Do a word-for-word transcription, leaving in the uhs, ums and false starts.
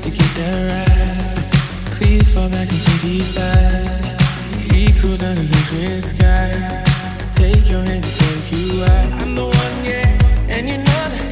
to get that right. Please fall back into these thighs. Be cool down the different sky. Take your hand to take you out. I'm the one, yeah, and you know that.